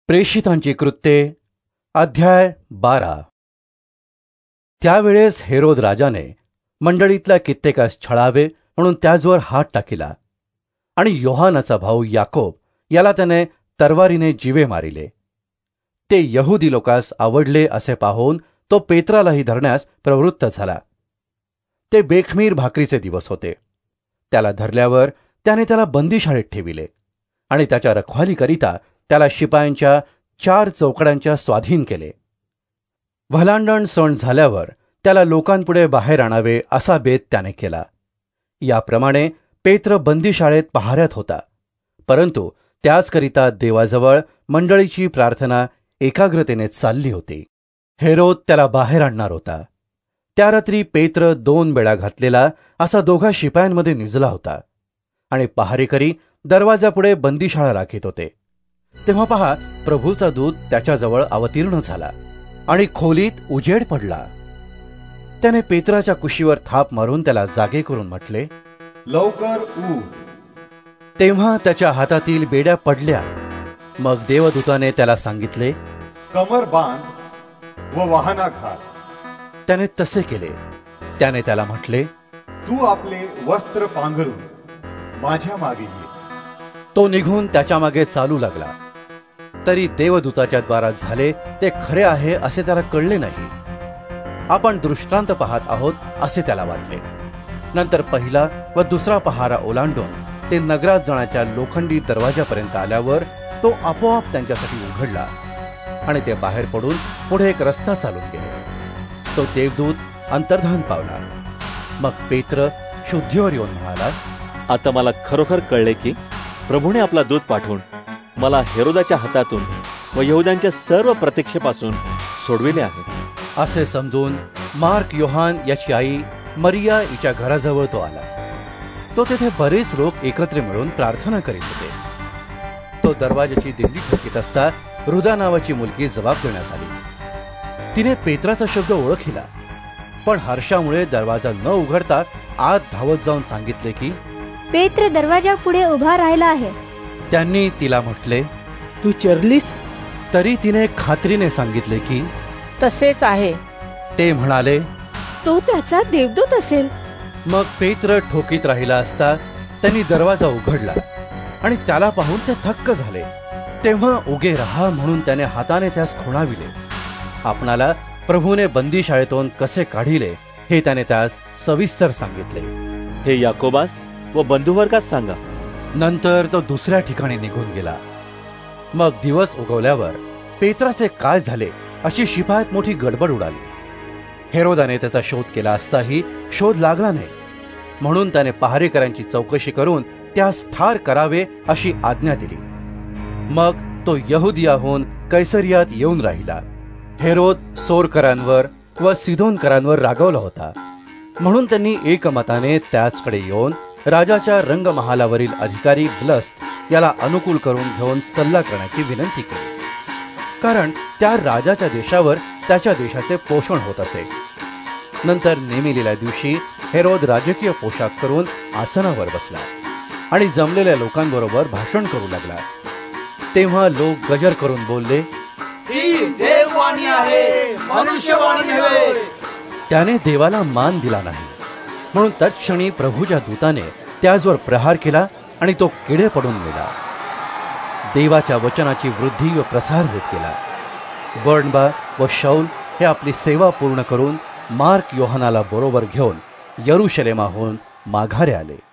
प्रेषितांची कृत्ये अध्याय 12। त्यावेळेस हेरोद राजाने मंडळीतल्या कित्येकास छळावे म्हणून त्याजवर हात टाकिला आणि योहानाचा भाऊ याकोब याला त्याने तरवारीने जीवे मारिले। ते यहुदी लोकास आवडले असे पाहून तो पेत्रालाही धरण्यास प्रवृत्त झाला। ते बेखमीर भाकरीचे दिवस होते। त्याला धरल्यावर त्याने त्याला बंदिशाळेत ठेविले आणि त्याच्या रखवालीकरिता त्याला शिपायांच्या 4 चौकड्यांच्या स्वाधीन केले। व्हलांडण सण झाल्यावर त्याला लोकांपुढे बाहेर आणावे असा बेत त्याने केला। याप्रमाणे पेत्र बंदिशाळेत पहाऱ्यात होता, परंतु त्याचकरिता देवाजवळ मंडळीची प्रार्थना एकाग्रतेने चालली होती। हेरोद त्याला बाहेर आणणार होता। त्या रात्री पेत्र 2 बेडा घातलेला असा 2 शिपायांमध्ये निजला होता आणि पहारेकरी दरवाजापुढे बंदिशाळा राखीत होते। तेव्हा पहा, प्रभूचा दूत त्याच्याजवळ अवतीर्ण झाला आणि खोलीत उजेड पडला। त्याने पेत्राच्या कुशीवर थाप मारून त्याला जागे करून म्हटले, लवकर उठ। तेव्हा त्याच्या हातातील बेड्या पडल्या। मग देवदूताने त्याला सांगितले, कमर बांध व वाहना घाल। त्याने तसे केले। त्याने त्याला म्हटले, तू आपले वस्त्र पांघरून माझ्या मागे ये। तो निघून त्याच्या मागे चालू लागला। तरी देवदूताच्या द्वारा झाले ते खरे आहे असे त्याला कळले नाही। आपण दृष्टांत पाहत आहोत असे त्याला वाटले। नंतर पहिला व दुसरा पहारा ओलांडून ते नगरात जाण्याच्या लोखंडी दरवाजापर्यंत आल्यावर तो आपोआप त्यांच्यासाठी उघडला आणि ते बाहेर पडून पुढे एक रस्ता चालून गेले। तो देवदूत अंतर्धान पावला। मग पेत्र शुद्धीवर येऊन म्हणाला, आता मला खरोखर कळले की प्रभूने आपला दूत पाठवून मला हेरोदाच्या हातातून व यहूद्यांच्या सर्व प्रतीक्षेपासून सोडविले आहे। असे समजून मार्क योहान याची आई मरिया हिच्या घराजवळ तो आला। तो तेथे बरेच लोक एकत्र मिळून प्रार्थना करीत होते। तो दरवाजाची दिंडी ठोकीत असता रुदा नावाची मुलगी जबाब देण्यास आली। तिने पेत्राचा शब्द ओळखिला, पण हर्षामुळे दरवाजा न उघडता आत धावत जाऊन सांगितले की पेत्र दरवाजा पुढे उभा राहिला आहे। त्यांनी तिला म्हटले, तू चरलीस? तरी तिने खात्रीने सांगितले की तसेच आहे। ते म्हणाले, तो त्याचा देवदूत असेल। मग पेत्र ठोकीत राहिला असता त्यांनी दरवाजा उघडला आणि त्याला पाहून ते थक्क झाले। तेव्हा उगे रहा म्हणून त्याने हाताने त्यास खुणाविले। आपणाला प्रभूने बंदिशाळेतून कसे काढिले हे त्याने त्यास सविस्तर सांगितले। हे याकोबास व बंधुवर्गात सांगा। नंतर तो दुसऱ्या ठिकाणी निघून गेला। मग दिवस उगवल्यावर पेत्राचे काय झाले अशी शिपायात मोठी गडबड उडाली। हेरोदाने त्याचा शोध केला असताही शोध लागला नाही, म्हणून त्याने पहारेकरांची चौकशी करून त्यास ठार करावे अशी आज्ञा दिली। मग तो यहुदियाहून कैसरियात येऊन राहिला। हेरोद सोरकरांवर व सिदोनकरांवर रागावला होता, म्हणून त्यांनी एकमताने त्याचकडे येऊन राजाच्या रंगमहालावरील अधिकारी ब्लस्त याला अनुकूल करून घेऊन सल्ला करण्याची विनंती केली, कारण त्या राजाच्या देशावर त्याच्या देशाचे पोषण होत असे। नंतर नेमिलेल्या दिवशी हेरोद राजकीय पोशाख करून आसनावर बसला आणि जमलेल्या लोकांबरोबर भाषण करू लागला। तेव्हा लोक गजर करून बोलले, ही देववाणी आहे, मनुष्यवाणी नव्हे। त्याने देवाला मान दिला नाही, म्हणून तत्क्षणी प्रभूच्या दूताने त्याजवर प्रहार केला आणि तो किडे पडून गेला। देवाच्या वचनाची वृद्धी व प्रसार होत गेला। बर्नबा व शाऊल हे आपली सेवा पूर्ण करून मार्क योहानाला बरोबर घेऊन यरुशलेमाहून माघारे आले।